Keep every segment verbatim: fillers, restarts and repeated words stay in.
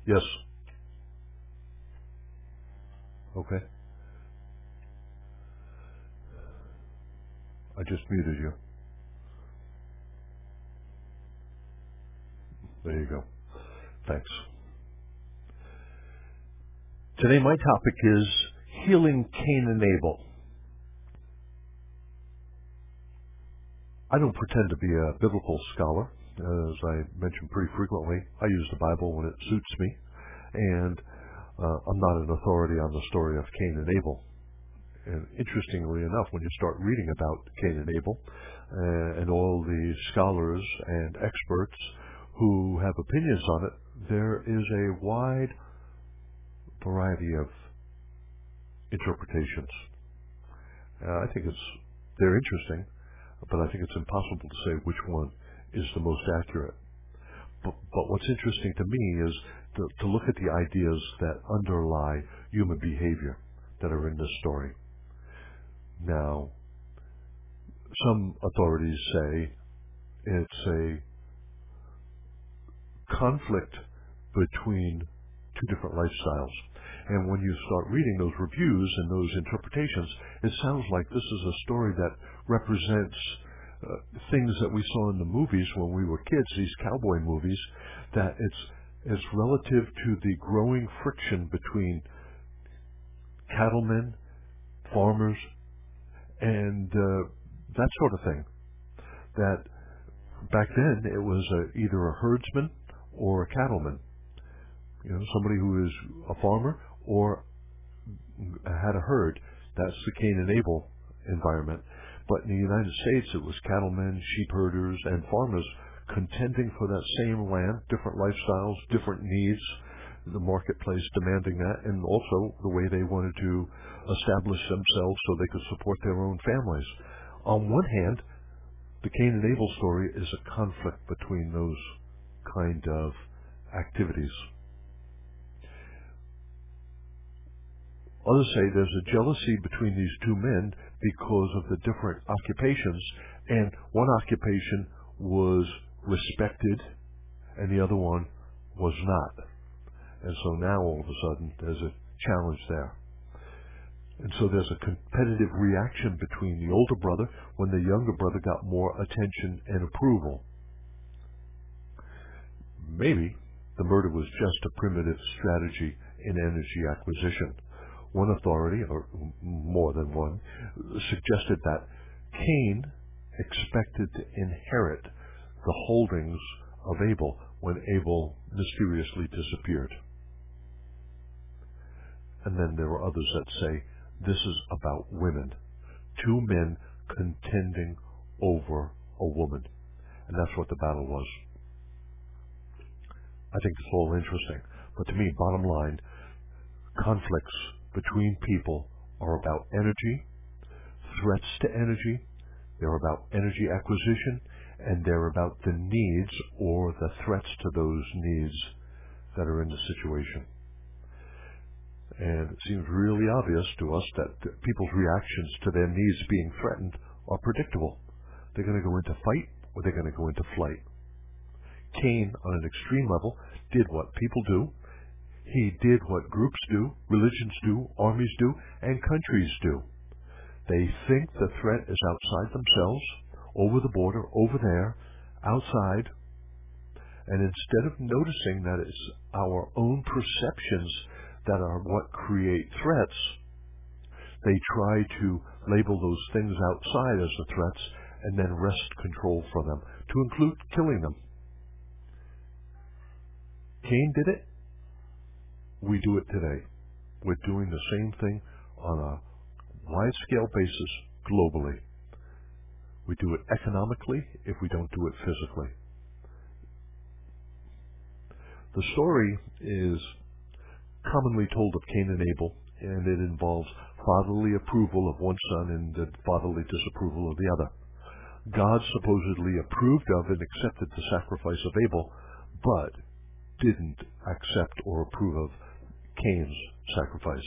Yes. Okay. I just muted you. There you go. Thanks. Today my topic is healing Cain and Abel. I don't pretend to be a biblical scholar. As I mention pretty frequently, I use the Bible when it suits me, and uh, I'm not an authority on the story of Cain and Abel. And interestingly enough, when you start reading about Cain and Abel uh, and all the scholars and experts who have opinions on it, there is a wide variety of interpretations. Uh, I think it's they're interesting, but I think it's impossible to say which one is the most accurate. But, but what's interesting to me is to, to look at the ideas that underlie human behavior that are in this story. Now, some authorities say it's a conflict between two different lifestyles. And when you start reading those reviews and those interpretations, it sounds like this is a story that represents uh, things that we saw in the movies when we were kids, these cowboy movies, that it's, it's relative to the growing friction between cattlemen, farmers, and uh, that sort of thing. That back then it was a, either a herdsman or a cattleman. You know, somebody who is a farmer or had a herd. That's the Cain and Abel environment. But in the United States, it was cattlemen, sheep herders, and farmers contending for that same land, different lifestyles, different needs, the marketplace demanding that, and also the way they wanted to establish themselves so they could support their own families. On one hand, the Cain and Abel story is a conflict between those kind of activities. Others say there's a jealousy between these two men because of the different occupations, and one occupation was respected and the other one was not. And so now all of a sudden there's a challenge there. And so there's a competitive reaction between the older brother when the younger brother got more attention and approval. Maybe the murder was just a primitive strategy in energy acquisition. One authority, or more than one, suggested that Cain expected to inherit the holdings of Abel when Abel mysteriously disappeared. And then there are others that say this is about women, two men contending over a woman. And that's what the battle was. I think it's all interesting. But to me, bottom line, conflicts between people are about energy, threats to energy, they're about energy acquisition, and they're about the needs or the threats to those needs that are in the situation. And it seems really obvious to us that people's reactions to their needs being threatened are predictable. They're going to go into fight or they're going to go into flight. Cain, on an extreme level, did what people do. He did what groups do, religions do, armies do, and countries do. They think the threat is outside themselves, over the border, over there, outside, and instead of noticing that it's our own perceptions that are what create threats, they try to label those things outside as the threats and then wrest control from them, to include killing them. Cain did it. We do it today. We're doing the same thing on a wide-scale basis globally. We do it economically if we don't do it physically. The story is commonly told of Cain and Abel, and it involves fatherly approval of one son and the fatherly disapproval of the other. God supposedly approved of and accepted the sacrifice of Abel, but didn't accept or approve of Cain's sacrifice.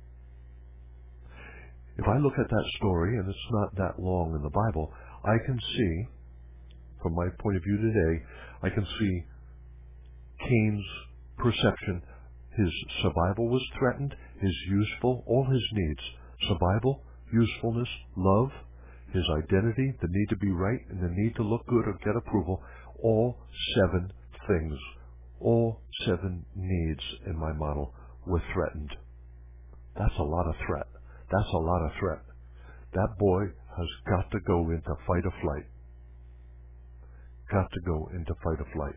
If I look at that story, and it's not that long in the Bible, I can see, from my point of view today, I can see Cain's perception, his survival was threatened, his useful, all his needs, survival, usefulness, love, his identity, the need to be right, and the need to look good or get approval, all seven things, all seven needs in my model were threatened. That's a lot of threat. That's a lot of threat. That boy has got to go into fight or flight. Got to go into fight or flight.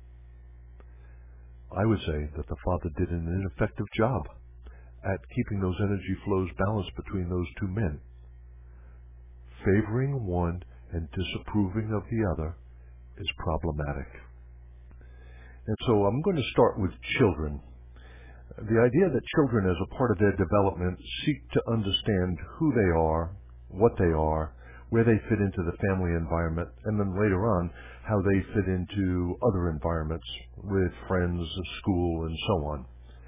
I would say that the father did an ineffective job at keeping those energy flows balanced between those two men. Favoring one and disapproving of the other is problematic. And so I'm going to start with children. The idea that children, as a part of their development, seek to understand who they are, what they are, where they fit into the family environment, and then later on, how they fit into other environments with friends, school, and so on.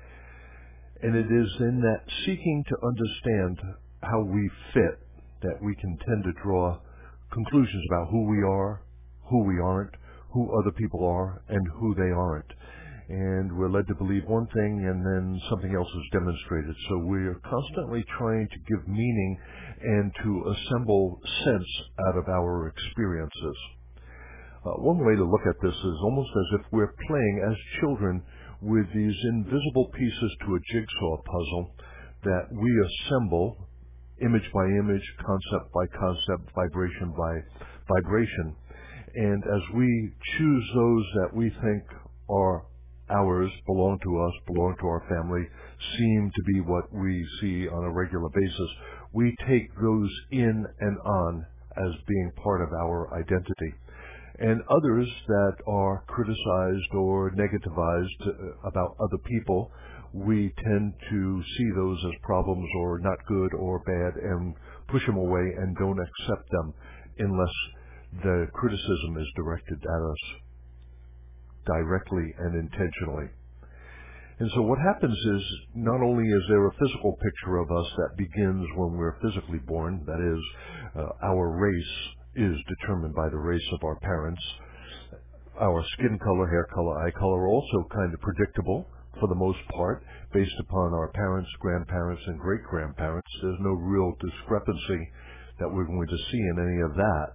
And it is in that seeking to understand how we fit that we can tend to draw conclusions about who we are, who we aren't, who other people are, and who they aren't. And we're led to believe one thing and then something else is demonstrated. So we're constantly trying to give meaning and to assemble sense out of our experiences. Uh, one way to look at this is almost as if we're playing as children with these invisible pieces to a jigsaw puzzle that we assemble image by image, concept by concept, vibration by vibration. And as we choose those that we think are ours, belong to us, belong to our family, seem to be what we see on a regular basis, we take those in and on as being part of our identity. And others that are criticized or negativized about other people, we tend to see those as problems or not good or bad and push them away and don't accept them unless the criticism is directed at us directly and intentionally. And so what happens is, not only is there a physical picture of us that begins when we're physically born, that is, uh, our race is determined by the race of our parents. Our skin color, hair color, eye color are also kind of predictable for the most part, based upon our parents, grandparents, and great-grandparents. There's no real discrepancy that we're going to see in any of that.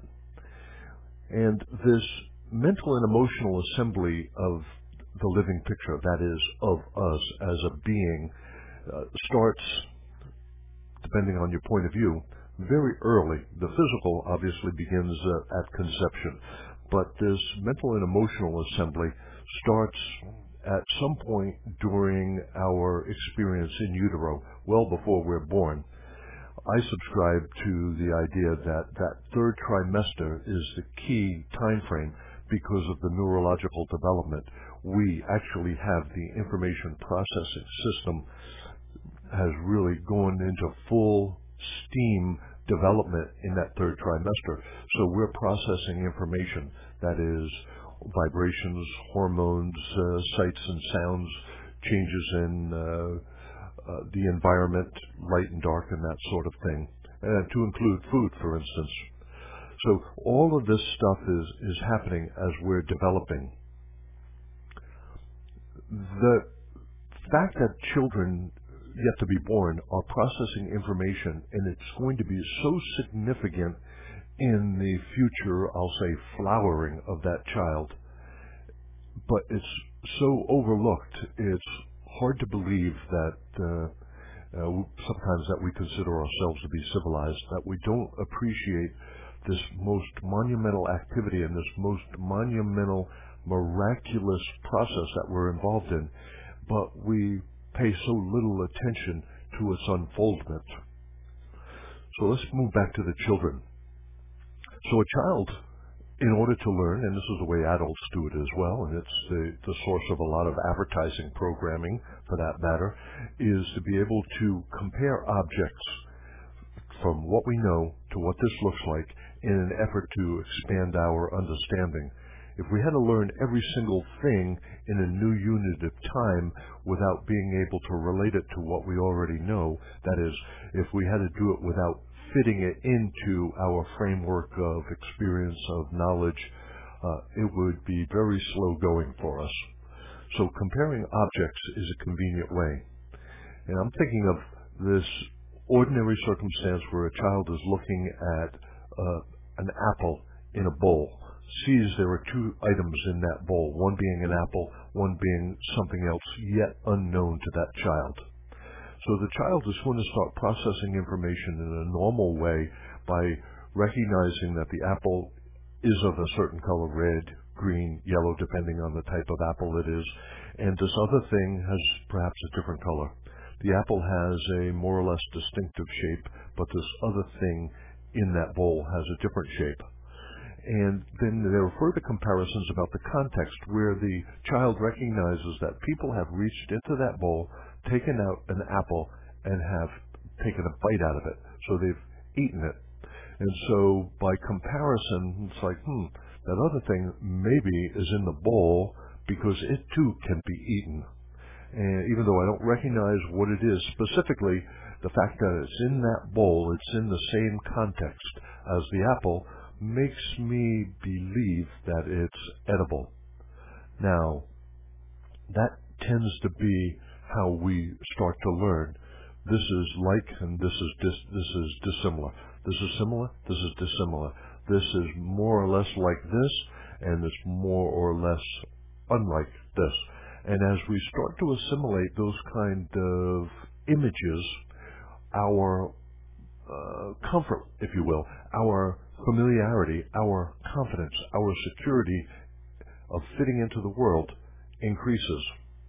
And this mental and emotional assembly of the living picture, that is, of us as a being, uh, starts, depending on your point of view, very early. The physical obviously begins uh, at conception, but this mental and emotional assembly starts at some point during our experience in utero, well before we're born. I subscribe to the idea that that third trimester is the key time frame because of the neurological development. We actually have the information processing system has really gone into full steam development in that third trimester. So we're processing information, that is vibrations, hormones, uh, sights and sounds, changes in uh, uh, the environment, light and dark and that sort of thing, uh, to include food, for instance. So all of this stuff is, is happening as we're developing. The fact that children yet to be born are processing information, and it's going to be so significant in the future, I'll say, flowering of that child. But it's so overlooked, it's hard to believe that uh, uh, sometimes that we consider ourselves to be civilized, that we don't appreciate this most monumental activity and this most monumental, miraculous process that we're involved in, but we pay so little attention to its unfoldment. So let's move back to the children. So a child, in order to learn, and this is the way adults do it as well, and it's the, the source of a lot of advertising programming, for that matter, is to be able to compare objects from what we know to what this looks like in an effort to expand our understanding. If we had to learn every single thing in a new unit of time without being able to relate it to what we already know, that is, if we had to do it without fitting it into our framework of experience, of knowledge, uh, it would be very slow going for us. So comparing objects is a convenient way. And I'm thinking of this ordinary circumstance where a child is looking at uh, an apple in a bowl, sees there are two items in that bowl, one being an apple, one being something else yet unknown to that child. So the child is going to start processing information in a normal way by recognizing that the apple is of a certain color, red, green, yellow, depending on the type of apple it is, and this other thing has perhaps a different color. The apple has a more or less distinctive shape, but this other thing in that bowl has a different shape. And then there are further comparisons about the context where the child recognizes that people have reached into that bowl, taken out an apple, and have taken a bite out of it. So they've eaten it. And so by comparison, it's like, hmm, that other thing maybe is in the bowl because it too can be eaten. And even though I don't recognize what it is specifically, the fact that it's in that bowl, it's in the same context as the apple, makes me believe that it's edible. Now, that tends to be how we start to learn. This is like and this is dis, this is dissimilar. This is similar, this is dissimilar. This is more or less like this, and it's more or less unlike this. And as we start to assimilate those kind of images, our uh, comfort, if you will, our familiarity, our confidence, our security of fitting into the world increases.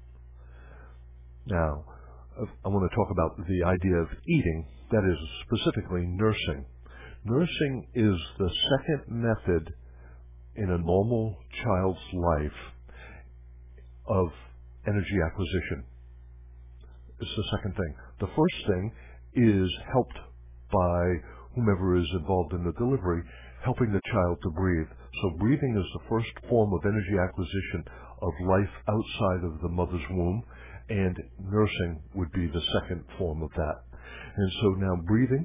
Now, I want to talk about the idea of eating, that is specifically nursing. Nursing is the second method in a normal child's life of energy acquisition. It's the second thing. The first thing is helped by whomever is involved in the delivery, helping the child to breathe. So breathing is the first form of energy acquisition of life outside of the mother's womb, and nursing would be the second form of that. And so now breathing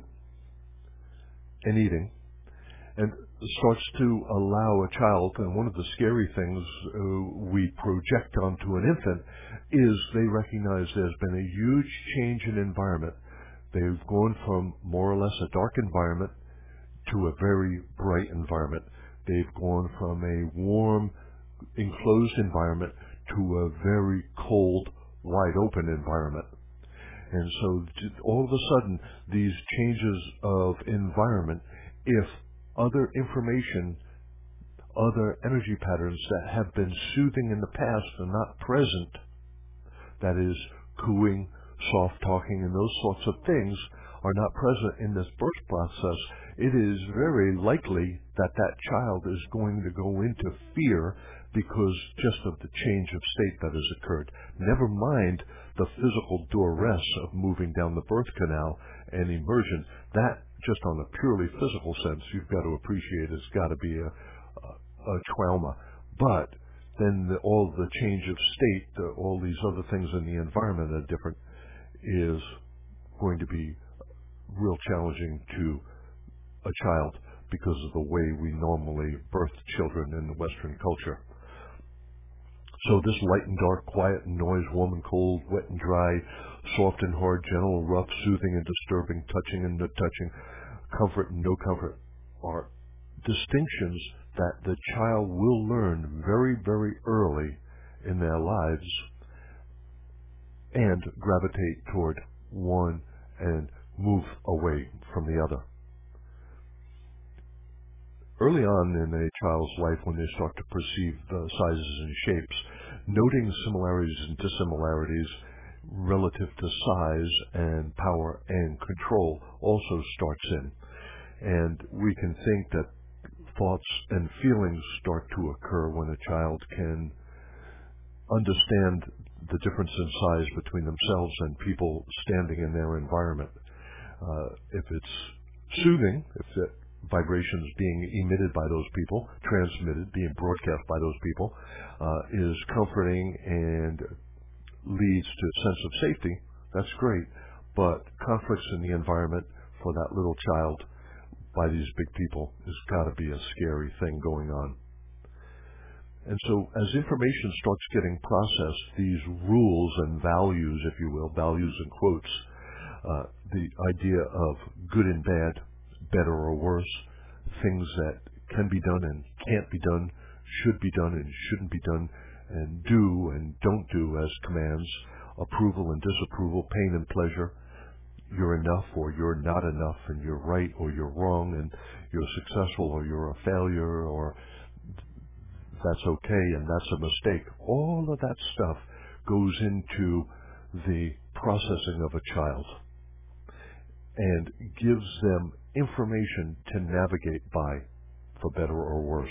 and eating, and starts to allow a child, and one of the scary things uh, we project onto an infant is they recognize there's been a huge change in environment. They've gone from more or less a dark environment to a very bright environment. They've gone from a warm, enclosed environment to a very cold, wide open environment. And so all of a sudden, these changes of environment, if other information, other energy patterns that have been soothing in the past are not present, that is, cooing, soft talking, and those sorts of things are not present in this birth process, it is very likely that that child is going to go into fear because just of the change of state that has occurred. Never mind the physical duress of moving down the birth canal and immersion. That, just on a purely physical sense, you've got to appreciate it's got to be a, a, a trauma. But then the, all the change of state, the, all these other things in the environment are different, is going to be real challenging to a child because of the way we normally birth children in the Western culture. So this light and dark, quiet and noise, warm and cold, wet and dry, soft and hard, gentle and rough, soothing and disturbing, touching and not touching, comfort and no comfort are distinctions that the child will learn very, very early in their lives and gravitate toward one and move away from the other. Early on in a child's life, when they start to perceive the sizes and shapes, noting similarities and dissimilarities relative to size and power and control also starts in. And we can think that thoughts and feelings start to occur when a child can understand the difference in size between themselves and people standing in their environment. Uh, if it's soothing, if the vibrations being emitted by those people, transmitted, being broadcast by those people, uh, is comforting and leads to a sense of safety, that's great. But conflicts in the environment for that little child by these big people has got to be a scary thing going on. And so as information starts getting processed, these rules and values, if you will, values in quotes, uh, the idea of good and bad, better or worse, things that can be done and can't be done, should be done and shouldn't be done, and do and don't do as commands, approval and disapproval, pain and pleasure, you're enough or you're not enough, and you're right or you're wrong, and you're successful or you're a failure, or that's okay and that's a mistake. All of that stuff goes into the processing of a child and gives them information to navigate by, for better or worse.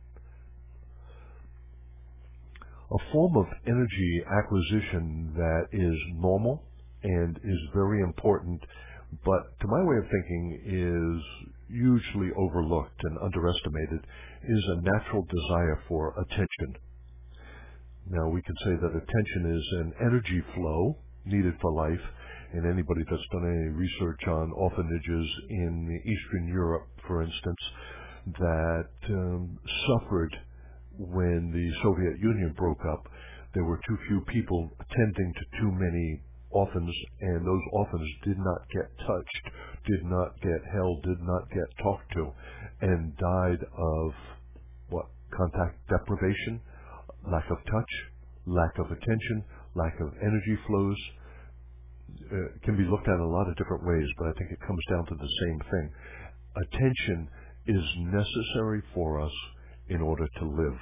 A form of energy acquisition that is normal and is very important, but to my way of thinking is hugely overlooked and underestimated, is a natural desire for attention. Now, we can say that attention is an energy flow needed for life, and anybody that's done any research on orphanages in Eastern Europe, for instance, that um, suffered when the Soviet Union broke up, there were too few people attending to too many orphans, and those orphans did not get touched, did not get held, did not get talked to, and died of what? Contact deprivation, lack of touch, lack of attention, lack of energy flows. Uh, can be looked at a lot of different ways, but I think it comes down to the same thing. Attention is necessary for us in order to live.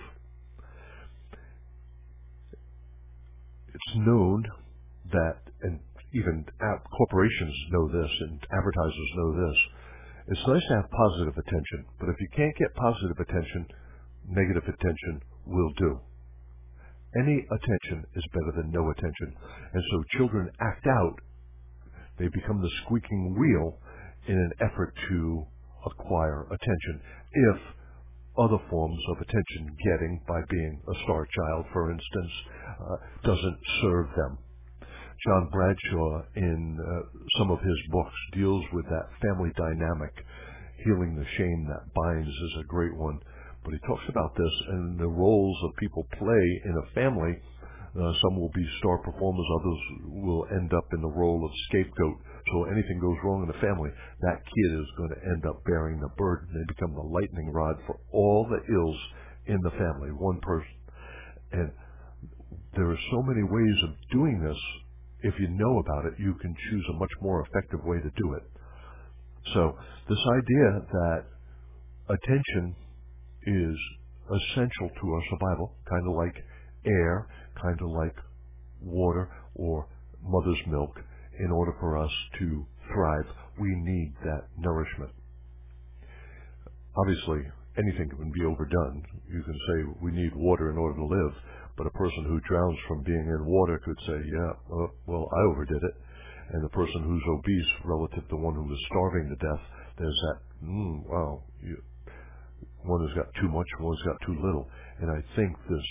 It's known that, and even corporations know this, and advertisers know this, it's nice to have positive attention, but if you can't get positive attention, negative attention will do. Any attention is better than no attention. And so children act out. They become the squeaking wheel in an effort to acquire attention. If other forms of attention getting, by being a star child, for instance, uh, doesn't serve them. John Bradshaw, in uh, some of his books, deals with that family dynamic. Healing the Shame That Binds is a great one. But he talks about this and the roles of people play in a family. Uh, some will be star performers, others will end up in the role of scapegoat. So anything goes wrong in the family, that kid is going to end up bearing the burden. They become the lightning rod for all the ills in the family, one person. And there are so many ways of doing this. If you know about it, you can choose a much more effective way to do it. So this idea that attention is essential to our survival, kind of like air, kind of like water or mother's milk. In order for us to thrive, we need that nourishment. Obviously, anything can be overdone. You can say we need water in order to live, but a person who drowns from being in water could say, yeah, well, well I overdid it. And the person who's obese relative to one who is starving to death, there's that, mm, wow, you, one has got too much, one's got too little. And I think this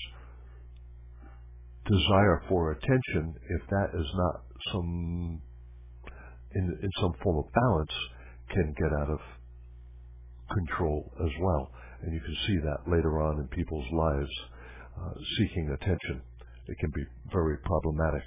desire for attention, if that is not some, in, in some form of balance, can get out of control as well. And you can see that later on in people's lives, uh, seeking attention. It can be very problematic.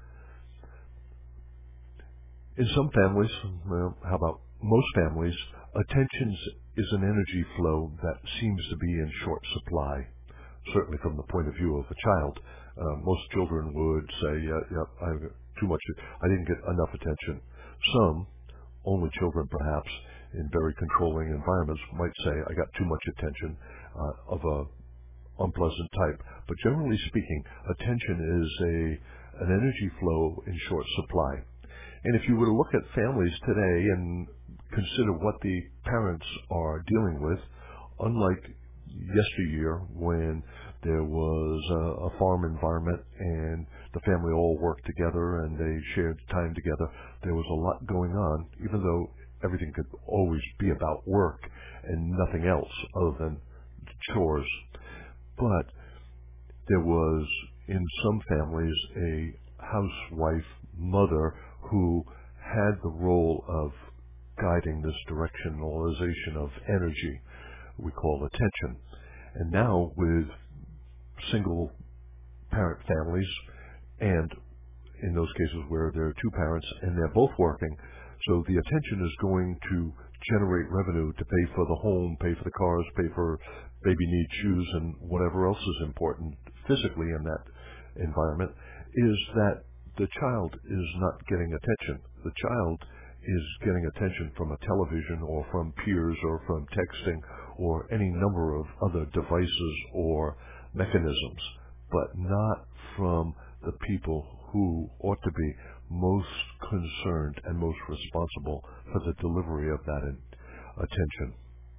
In some families, well, how about most families, attention is an energy flow that seems to be in short supply, certainly from the point of view of a child. Uh, most children would say, yeah, yeah, I have too much, I didn't get enough attention. Some, only children perhaps, in very controlling environments, might say, I got too much attention uh, of a unpleasant type. But generally speaking, attention is a an energy flow in short supply. And if you were to look at families today and consider what the parents are dealing with, unlike yesteryear when there was a, a farm environment and the family all worked together and they shared time together, there was a lot going on, even though everything could always be about work and nothing else other than chores. But there was, in some families, a housewife mother who had the role of guiding this directionalization of energy we call attention. And now with single parent families, and in those cases where there are two parents and they're both working, so the attention is going to generate revenue to pay for the home, pay for the cars, pay for baby needs shoes, and whatever else is important physically in that environment, is that the child is not getting attention. The child is getting attention from a television or from peers or from texting or any number of other devices or mechanisms, but not from the people who ought to be most concerned and most responsible for the delivery of that in, attention.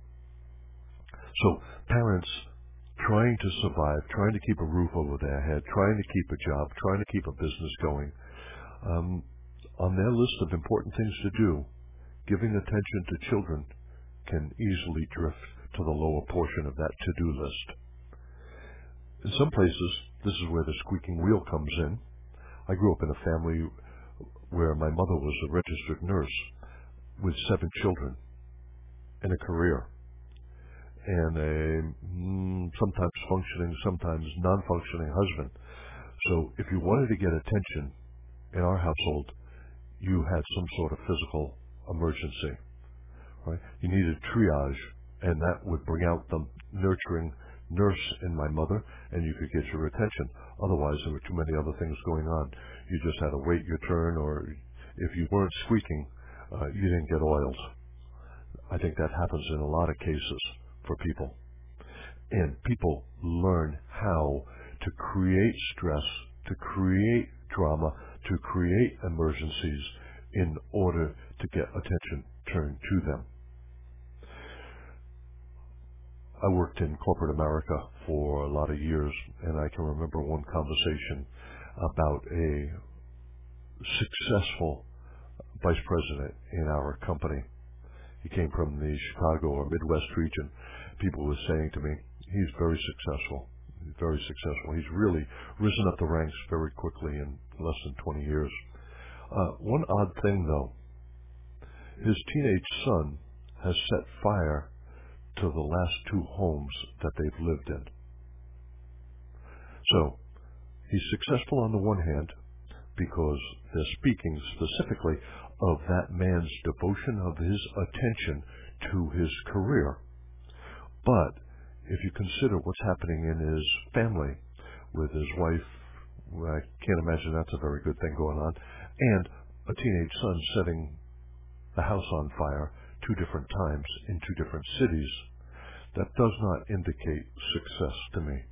So parents trying to survive, trying to keep a roof over their head, trying to keep a job, trying to keep a business going, um, on their list of important things to do, giving attention to children can easily drift to the lower portion of that to-do list. In some places, this is where the squeaking wheel comes in. I grew up in a family where my mother was a registered nurse with seven children and a career and a mm, sometimes functioning, sometimes non-functioning husband. So if you wanted to get attention in our household, you had some sort of physical emergency, right? You needed triage, and that would bring out the nurturing nurse in my mother, and you could get your attention. Otherwise, there were too many other things going on. You just had to wait your turn, or if you weren't squeaking, uh, you didn't get oiled. I think that happens in a lot of cases for people. And people learn how to create stress, to create drama, to create emergencies in order to get attention turned to them. I worked in corporate America for a lot of years, and I can remember one conversation about a successful vice president in our company. He came from the Chicago or Midwest region. People were saying to me, he's very successful, he's very successful. He's really risen up the ranks very quickly in less than twenty years. Uh, one odd thing, though, his teenage son has set fire to the last two homes that they've lived in. So he's successful on the one hand because they're speaking specifically of that man's devotion of his attention to his career. But if you consider what's happening in his family with his wife, I can't imagine that's a very good thing going on, and a teenage son setting the house on fire two different times in two different cities, that does not indicate success to me.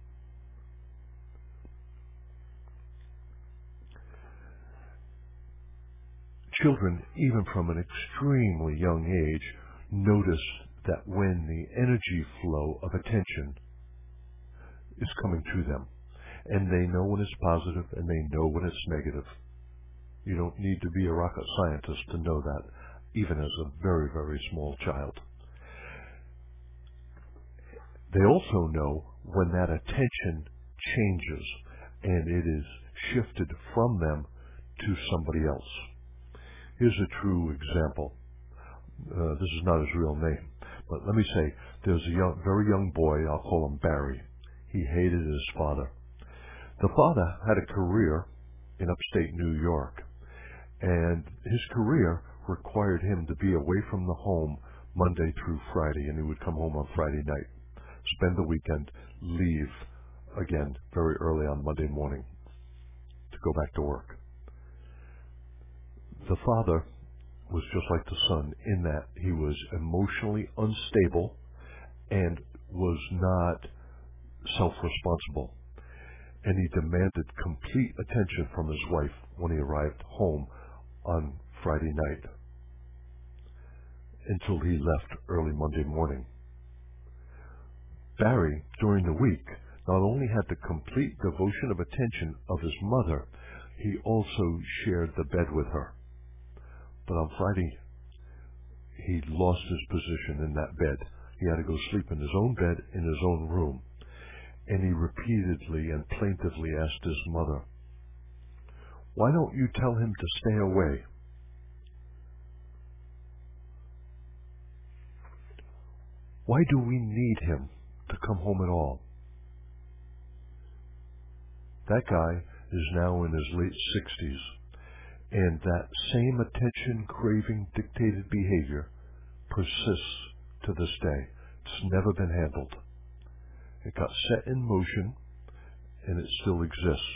Children, even from an extremely young age, notice that when the energy flow of attention is coming to them, and they know when it's positive and they know when it's negative. You don't need to be a rocket scientist to know that, even as a very, very small child. They also know when that attention changes and it is shifted from them to somebody else. Here's a true example. Uh, this is not his real name, but let me say there's a young, very young boy, I'll call him Barry. He hated his father. The father had a career in upstate New York, and his career required him to be away from the home Monday through Friday, and he would come home on Friday night, spend the weekend, leave again very early on Monday morning to go back to work. The father was just like the son in that he was emotionally unstable and was not self-responsible. And he demanded complete attention from his wife when he arrived home on Friday night until he left early Monday morning. Barry, during the week, not only had the complete devotion of attention of his mother, he also shared the bed with her. But on Friday, he lost his position in that bed. He had to go sleep in his own bed in his own room. And he repeatedly and plaintively asked his mother, "Why don't you tell him to stay away?" Why do we need him to come home at all? That guy is now in his late sixties, and that same attention-craving dictated behavior persists to this day. It's never been handled. It got set in motion, and it still exists.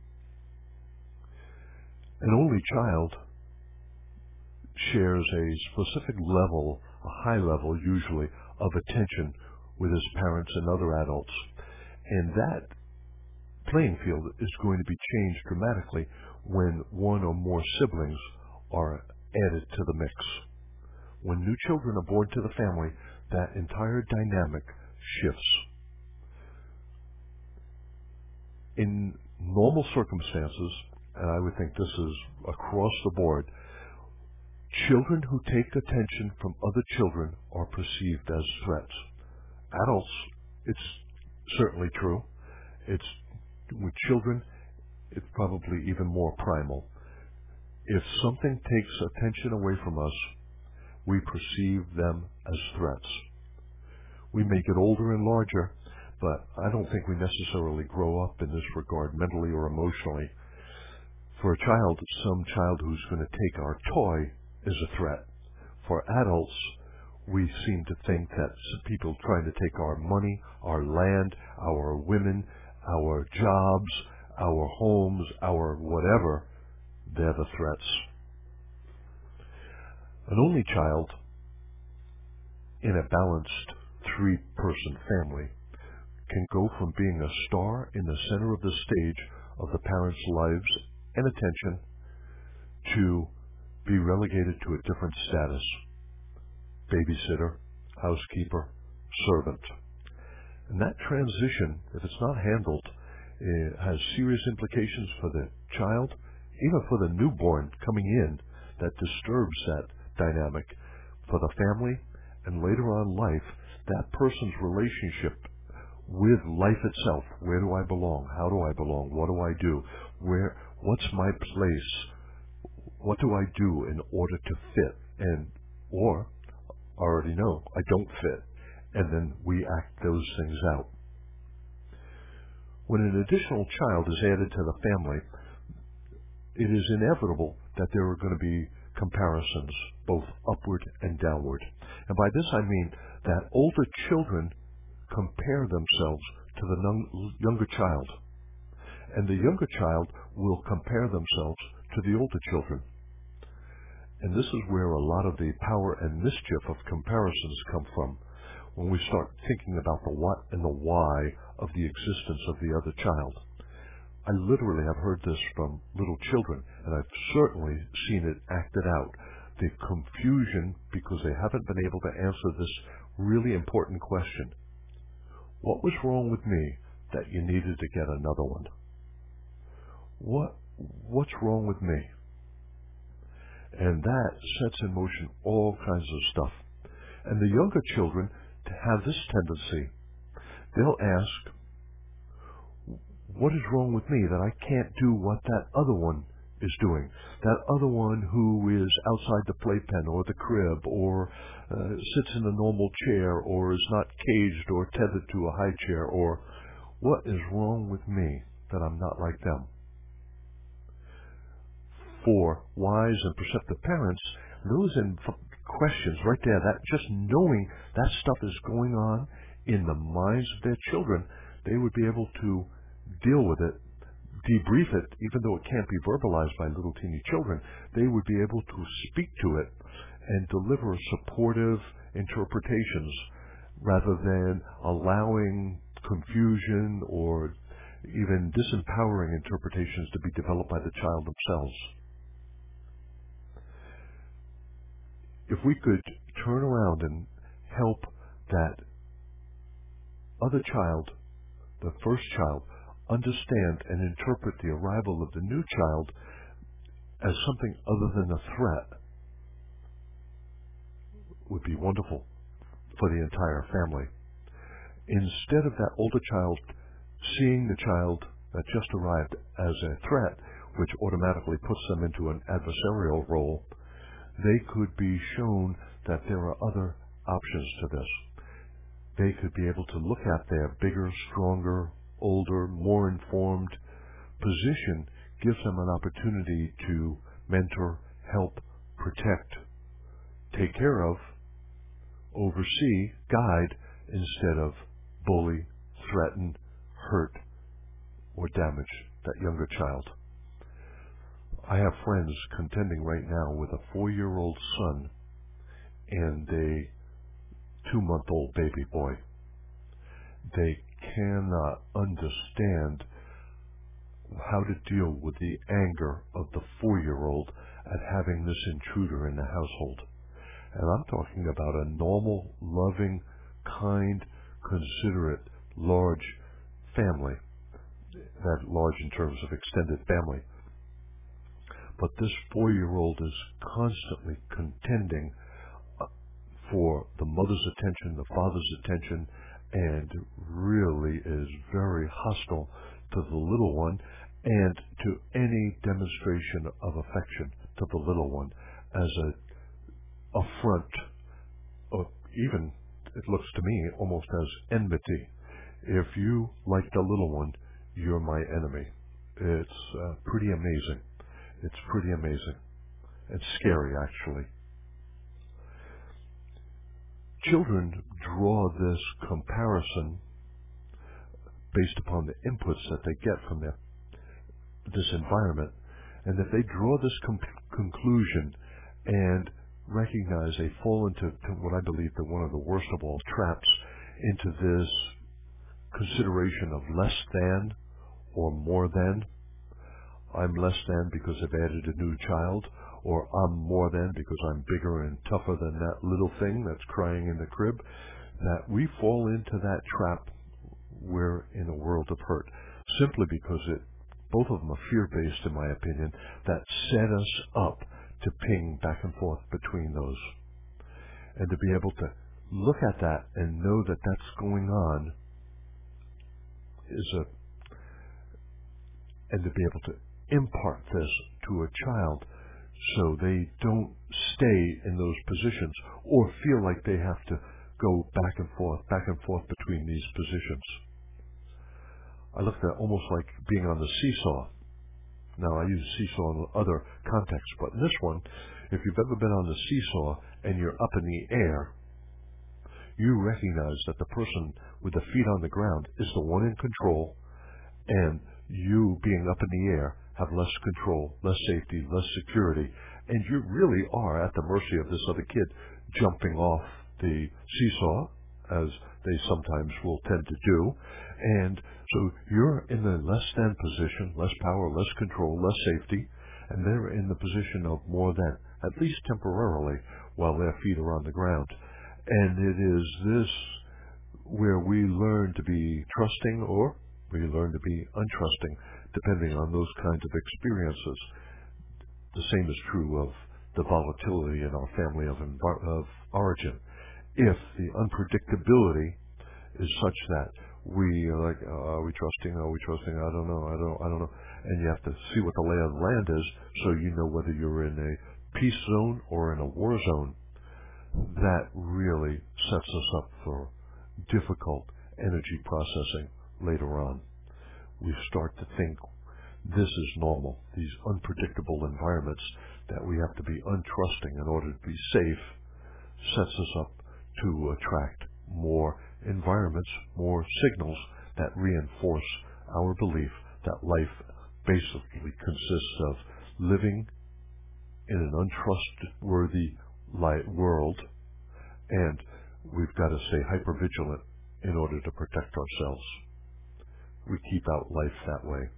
An only child shares a specific level, a high level usually, of attention with his parents and other adults. And that playing field is going to be changed dramatically when one or more siblings are added to the mix. When new children are born to the family, that entire dynamic shifts. In normal circumstances, and I would think this is across the board, children who take attention from other children are perceived as threats. Adults, it's certainly true. It's with children, it's probably even more primal. If something takes attention away from us, we perceive them as threats. We may get older and larger, but I don't think we necessarily grow up in this regard mentally or emotionally. For a child, some child who's going to take our toy is a threat. For adults, we seem to think that people trying to take our money, our land, our women, our jobs, our homes, our whatever, they're the threats. An only child in a balanced three-person family can go from being a star in the center of the stage of the parents' lives and attention to be relegated to a different status: babysitter, housekeeper, servant. And that transition, if it's not handled, it has serious implications for the child, even for the newborn coming in, that disturbs that dynamic, for the family, and later on life, that person's relationship with life itself. Where do I belong? How do I belong? What do I do? Where? What's my place? What do I do in order to fit? And, or, I already know, I don't fit. And then we act those things out. When an additional child is added to the family, it is inevitable that there are going to be comparisons, both upward and downward. And by this I mean that older children compare themselves to the young, younger child, and the younger child will compare themselves to the older children. And this is where a lot of the power and mischief of comparisons come from, when we start thinking about the what and the why of the existence of the other child. I literally have heard this from little children, and I've certainly seen it acted out. The confusion because they haven't been able to answer this really important question. What was wrong with me that you needed to get another one? What, what's wrong with me? And that sets in motion all kinds of stuff. And the younger children have this tendency. They'll ask, what is wrong with me that I can't do what that other one is doing? That other one who is outside the playpen or the crib, or uh, sits in a normal chair, or is not caged or tethered to a high chair, or what is wrong with me that I'm not like them? For wise and perceptive parents, those inv- questions right there, that just knowing that stuff is going on in the minds of their children, they would be able to deal with it, debrief it, even though it can't be verbalized by little teeny children. They would be able to speak to it and deliver supportive interpretations rather than allowing confusion or even disempowering interpretations to be developed by the child themselves. If we could turn around and help that other child, the first child, understand and interpret the arrival of the new child as something other than a threat, would be wonderful for the entire family. Instead of that older child seeing the child that just arrived as a threat, which automatically puts them into an adversarial role, they could be shown that there are other options to this. They could be able to look at their bigger, stronger, older, more informed position gives them an opportunity to mentor, help, protect, take care of, oversee, guide, instead of bully, threaten, hurt, or damage that younger child. I have friends contending right now with a four-year-old son and a two-month-old baby boy. They cannot understand how to deal with the anger of the four-year-old at having this intruder in the household. And I'm talking about a normal, loving, kind, considerate, large family. That large in terms of extended family. But this four-year-old is constantly contending for the mother's attention, the father's attention, and really is very hostile to the little one and to any demonstration of affection to the little one as a affront, or even, it looks to me, almost as enmity. If you like the little one, you're my enemy. It's uh, pretty amazing. It's pretty amazing. It's scary, actually. Children draw this comparison based upon the inputs that they get from their, this environment. And if they draw this com- conclusion and recognize they fall into to what I believe to one of the worst of all traps, into this consideration of less than or more than. I'm less than because I've added a new child, or I'm more than because I'm bigger and tougher than that little thing that's crying in the crib, that we fall into that trap. We're in a world of hurt, simply because it, both of them are fear-based, in my opinion, that set us up to ping back and forth between those. And to be able to look at that and know that that's going on is a, and to be able to impart this to a child so they don't stay in those positions or feel like they have to go back and forth, back and forth between these positions. I look at that almost like being on the seesaw. Now, I use seesaw in other contexts, but in this one, if you've ever been on the seesaw and you're up in the air, you recognize that the person with the feet on the ground is the one in control, and you, being up in the air, have less control, less safety, less security, and you really are at the mercy of this other kid jumping off the seesaw, as they sometimes will tend to do. And so you're in the less than position, less power, less control, less safety, and they're in the position of more than, at least temporarily, while their feet are on the ground. And it is this where we learn to be trusting, or we learn to be untrusting, depending on those kinds of experiences. The same is true of the volatility in our family of, envi- of origin. If the unpredictability is such that we are like, oh, are we trusting? Are we trusting? I don't know. I don't. I don't know. And you have to see what the lay of the land is, so you know whether you're in a peace zone or in a war zone. That really sets us up for difficult energy processing later on. We start to think this is normal. These unpredictable environments that we have to be untrusting in order to be safe sets us up to attract more environments, more signals that reinforce our belief that life basically consists of living in an untrustworthy light world, and we've got to stay hypervigilant in order to protect ourselves. We keep out life that way.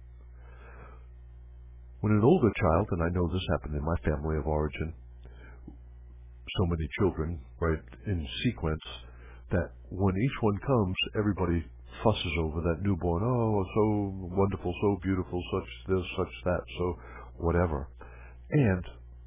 When an older child, and I know this happened in my family of origin, so many children, right, in sequence, that when each one comes, everybody fusses over that newborn. Oh, so wonderful, so beautiful, such this, such that, so whatever. And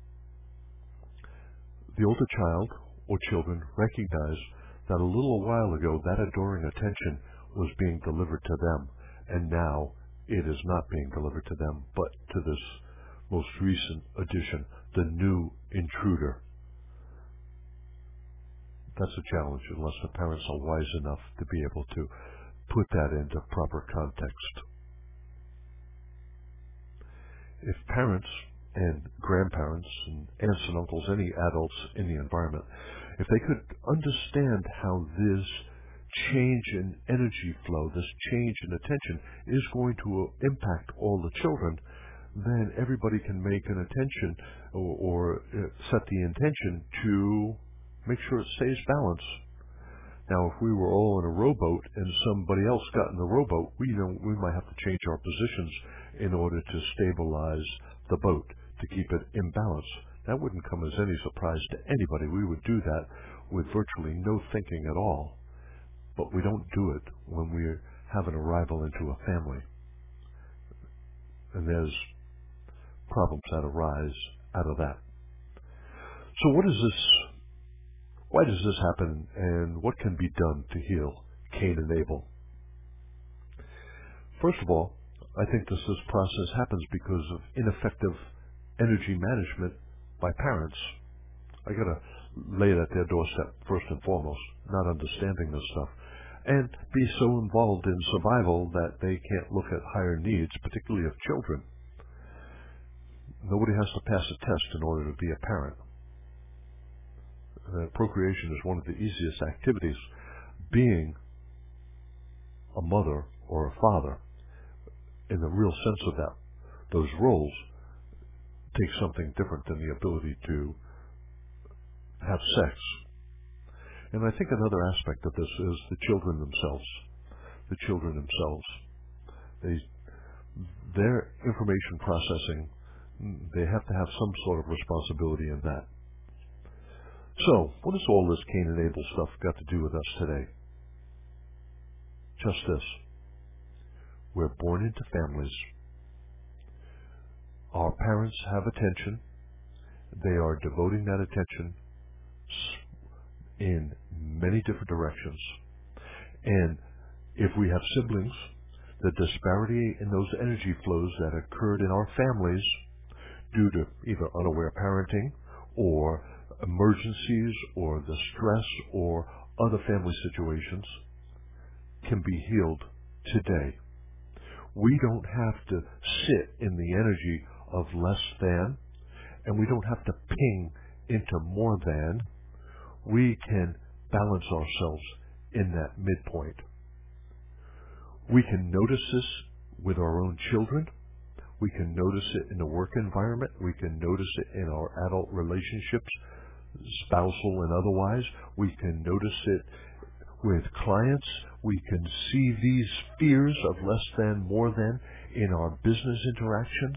the older child or children recognize that a little while ago that adoring attention was being delivered to them, and now it is not being delivered to them, but to this most recent addition, the new intruder. That's a challenge unless the parents are wise enough to be able to put that into proper context. if parents and grandparents and aunts and uncles, any adults in the environment, if they could understand how this change in energy flow, this change in attention is going to impact all the children, then everybody can make an attention or, or set the intention to make sure it stays balanced. Now, if we were all in a rowboat and somebody else got in the rowboat, we, you know, we might have to change our positions in order to stabilize the boat, to keep it in balance. That wouldn't come as any surprise to anybody. We would do that with virtually no thinking at all. But we don't do it when we have an arrival into a family. And there's problems that arise out of that. So what is this? Why does this happen, and what can be done to heal Cain and Abel? First of all, I think this, this process happens because of ineffective energy management by parents. I gotta lay it at their doorstep first and foremost, not understanding this stuff, and be so involved in survival that they can't look at higher needs, particularly of children. Nobody has to pass a test in order to be a parent. Uh, procreation is one of the easiest activities. Being a mother or a father, in the real sense of that, those roles take something different than the ability to have sex. And I think another aspect of this is the children themselves. The children themselves. They, their information processing, they have to have some sort of responsibility in that. So, what does all this Cain and Abel stuff got to do with us today? Just this. We're born into families. Our parents have attention. They are devoting that attention in many different directions. And if we have siblings, the disparity in those energy flows that occurred in our families due to either unaware parenting or emergencies or the stress or other family situations can be healed today. We don't have to sit in the energy of less than, and we don't have to ping into more than. We can balance ourselves in that midpoint. We can notice this with our own children. We can notice it in the work environment. We can notice it in our adult relationships, spousal and otherwise. We can notice it with clients. We can see these fears of less than, more than in our business interactions.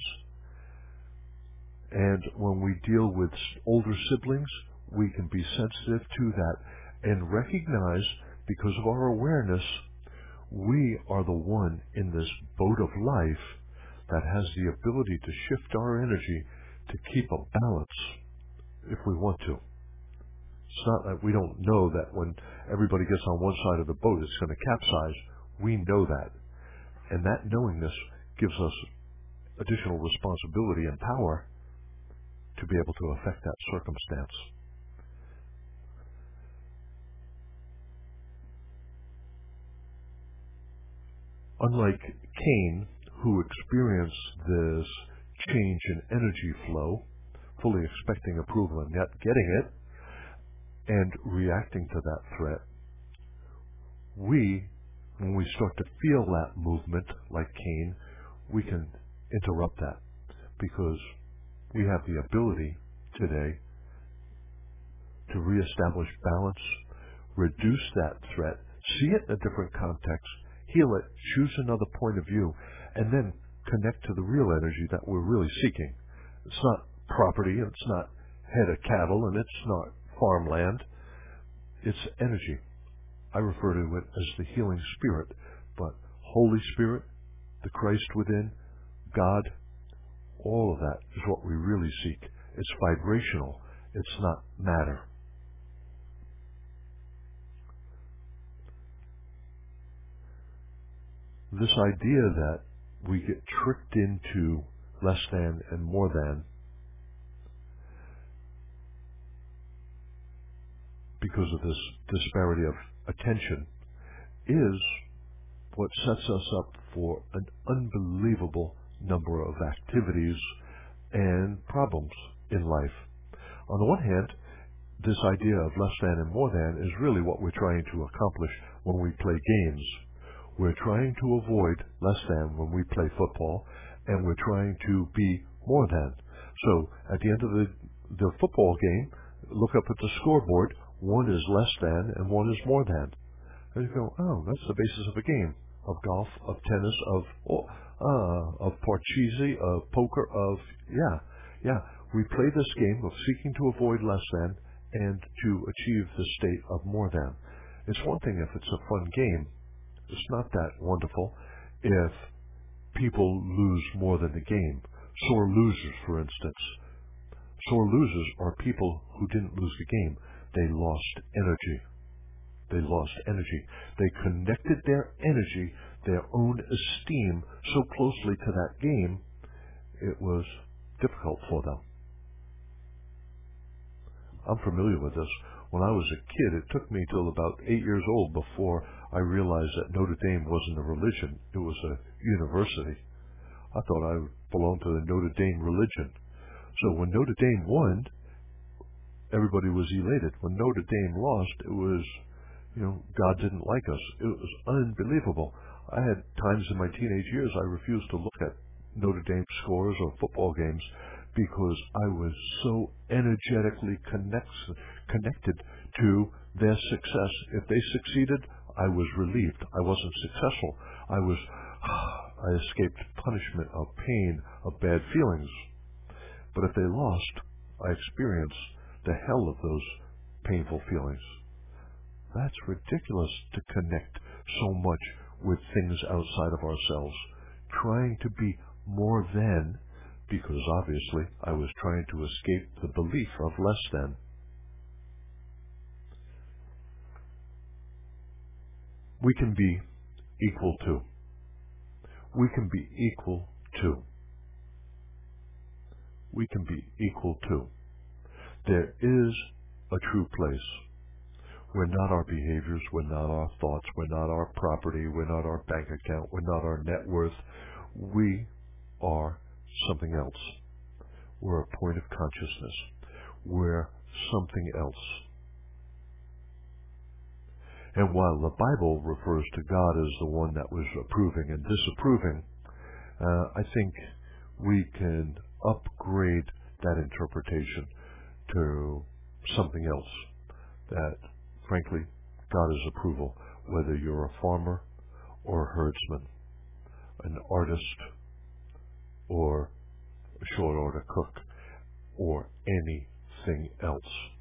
And when we deal with older siblings, we can be sensitive to that and recognize, because of our awareness, we are the one in this boat of life that has the ability to shift our energy to keep a balance if we want to. It's not that we don't know that when everybody gets on one side of the boat, it's going to capsize. We know that. And that knowingness gives us additional responsibility and power to be able to affect that circumstance. Unlike Cain, who experienced this change in energy flow, fully expecting approval and yet getting it, and reacting to that threat, we, when we start to feel that movement like Cain, we can interrupt that, because we have the ability today to reestablish balance, reduce that threat, see it in a different context, heal it, choose another point of view, and then connect to the real energy that we're really seeking. It's not property, it's not head of cattle, and it's not farmland. It's energy. I refer to it as the healing spirit, but Holy Spirit, the Christ within, God, all of that is what we really seek. It's vibrational. It's not matter. This idea that we get tricked into less than and more than because of this disparity of attention is what sets us up for an unbelievable number of activities and problems in life. On the one hand, this idea of less than and more than is really what we're trying to accomplish when we play games. We're trying to avoid less than when we play football, and we're trying to be more than. So at the end of the, the football game, look up at the scoreboard, one is less than and one is more than. And you go, oh, that's the basis of a game, of golf, of tennis, of oh, uh, of parcheesi, of poker, of, yeah, yeah. We play this game of seeking to avoid less than and to achieve the state of more than. It's one thing if it's a fun game. It's not that wonderful if people lose more than the game. Sore losers, for instance. Sore losers are people who didn't lose the game. They lost energy. They lost energy. They connected their energy, their own esteem, so closely to that game, it was difficult for them. I'm familiar with this. When I was a kid, it took me till about eight years old before I realized that Notre Dame wasn't a religion. It was a university. I thought I belonged to the Notre Dame religion. So when Notre Dame won, everybody was elated. When Notre Dame lost, it was, you know, God didn't like us. It was unbelievable. I had times in my teenage years I refused to look at Notre Dame scores or football games because I was so energetically connects, connected to their success. If they succeeded, I was relieved. I wasn't successful. I was, I escaped punishment of pain, of bad feelings. But if they lost, I experienced the hell of those painful feelings. That's ridiculous to connect so much with things outside of ourselves, trying to be more than, because obviously I was trying to escape the belief of less than. We can be equal to. We can be equal to. We can be equal to. There is a true place. We're not our behaviors, we're not our thoughts, we're not our property, we're not our bank account, we're not our net worth. We are something else. We're a point of consciousness. We're something else. And while the Bible refers to God as the one that was approving and disapproving, uh, I think we can upgrade that interpretation to something else. That, frankly, God is approval, whether you're a farmer or a herdsman, an artist or a short order cook, or anything else.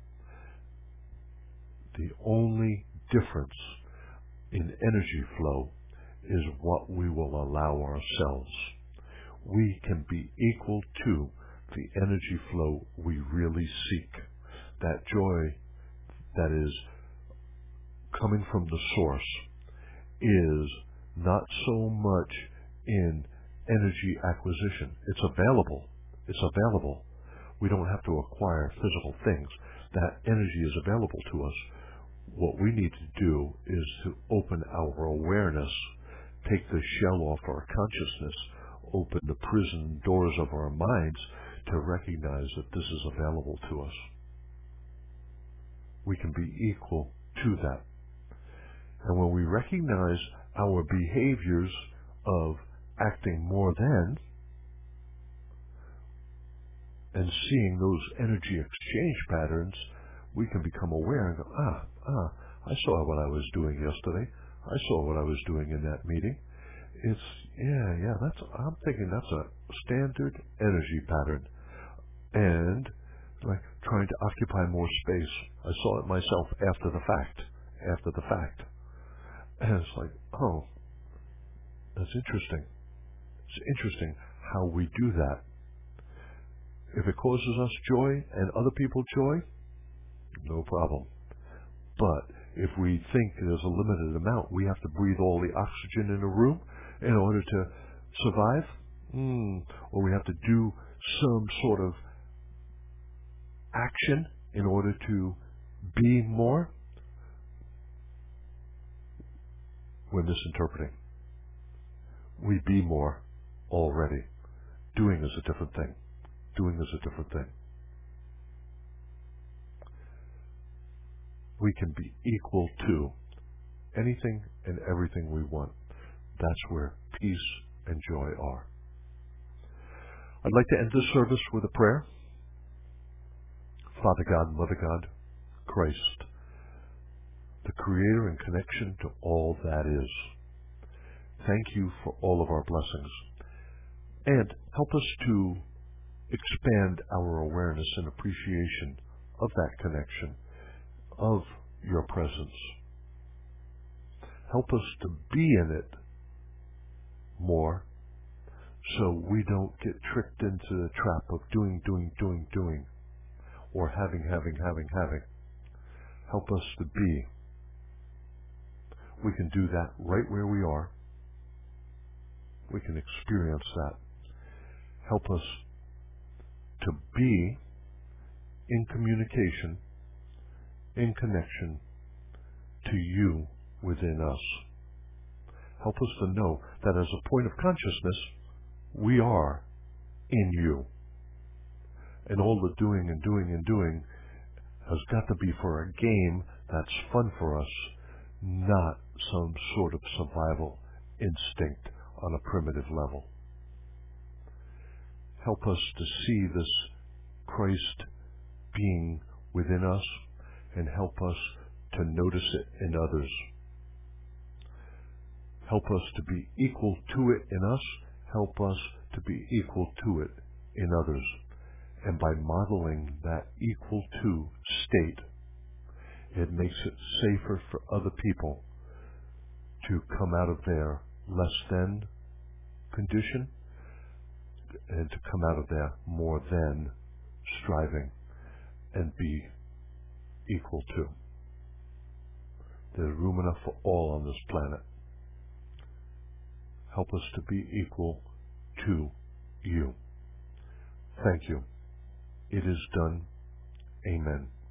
The only difference in energy flow is what we will allow ourselves. We can be equal to the energy flow we really seek. That joy that is coming from the source is not so much in energy acquisition. It's available. It's available. We don't have to acquire physical things. That energy is available to us. What we need to do is to open our awareness, take the shell off our consciousness, open the prison doors of our minds to recognize that this is available to us. We can be equal to that. And when we recognize our behaviors of acting more than, and seeing those energy exchange patterns, we can become aware and go, ah, ah, I saw what I was doing yesterday. I saw what I was doing in that meeting. It's, yeah, yeah, that's, I'm thinking that's a standard energy pattern. And like trying to occupy more space. I saw it myself after the fact, after the fact. And it's like, oh, that's interesting. It's interesting how we do that. If it causes us joy and other people joy, no problem. But if we think there's a limited amount, we have to breathe all the oxygen in a room in order to survive, mm, or we have to do some sort of action in order to be more, we're misinterpreting. We be more already. Doing is a different thing. Doing is a different thing. We can be equal to anything and everything we want. That's where peace and joy are. I'd like to end this service with a prayer. Father God, Mother God, Christ, the Creator and connection to all that is, thank you for all of our blessings. And help us to expand our awareness and appreciation of that connection, of your presence. Help us to be in it more so we don't get tricked into the trap of doing, doing, doing, doing, or having, having, having, having. Help us to be. We can do that right where we are. We can experience that. Help us to be in communication, in connection to you within us. Help us to know that as a point of consciousness, we are in you. And all the doing and doing and doing has got to be for a game that's fun for us, not some sort of survival instinct on a primitive level. Help us to see this Christ being within us and help us to notice it in others. Help us to be equal to it in us. Help us to be equal to it in others. And by modeling that equal to state, it makes it safer for other people to come out of their less than condition and to come out of their more than striving and be equal to. There's room enough for all on this planet. Help us to be equal to you. Thank you. It is done. Amen.